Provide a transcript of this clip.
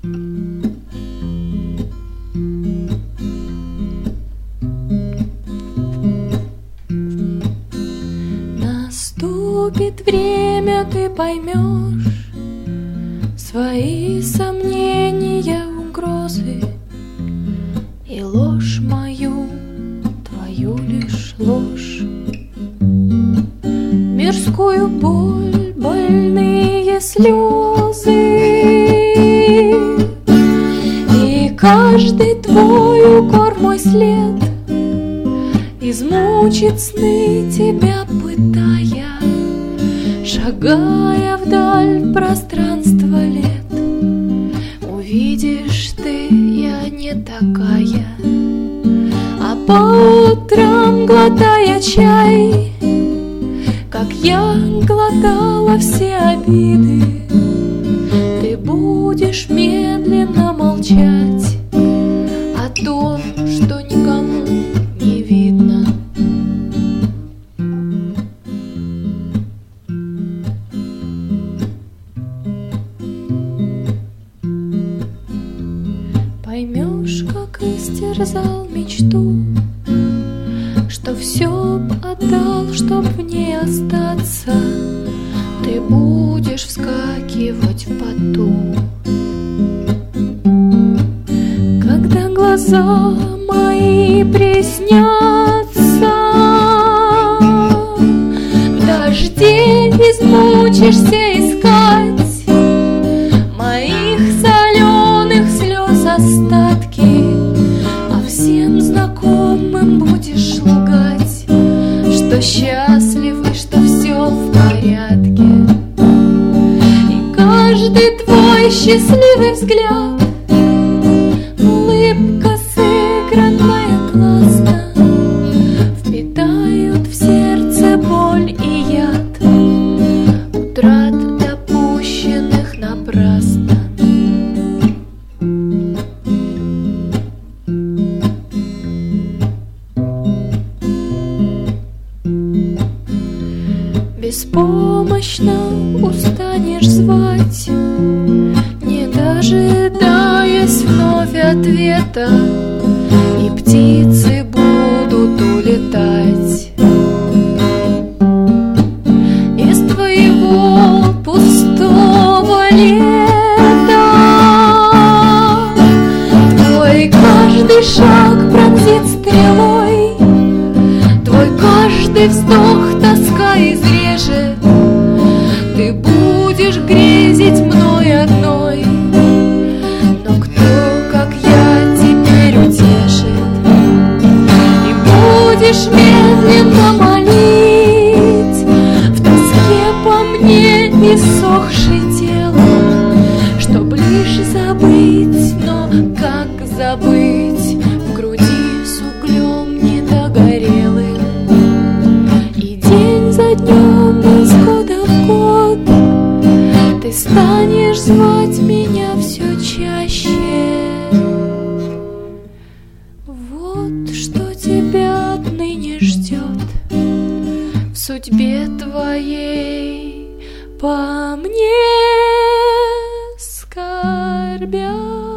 Наступит время, ты поймешь свои сомнения, угрозы и ложь мою, твою лишь ложь, мирскую боль, больные слезы, и каждый твой укор мой след измучит сны тебя, пытая, шагая вдаль пространства лет. Увидишь ты, я не такая, а по утрам, глотая чай, как я глотала все обиды, ты будешь медленно молчать о том, что никому не видно. Поймешь, как истерзал мечту, что все отдал, чтоб в ней остаться. Ты будешь вскакивать в поту, когда глаза мои приснятся. В дожде измучишься искать моих соленых слез остатки, а всем знакомым будешь лгать, что счастливы, что все в порядке. И каждый твой счастливый взгляд, улыбка сыгранная классно, впитают в сердце боль и яд утрат, допущенных напрасно. Беспомощно устанешь звать, не дожидаясь вновь ответа, и птицы будут улетать из твоего пустого лета. Твой каждый шаг пронзит стрелой, твой каждый вздох тоска изрежет. Ты будешь грезить мной одной, но кто, как я, теперь утешит? И будешь медленно молить в тоске по мне иссохшее тело, чтоб лишь забыть, но как забыть в груди с углем недогорелым. И день за днем, из года в год, ты станешь звать меня все чаще. Вот что тебя отныне ждет в судьбе твоей, по мне скорбя.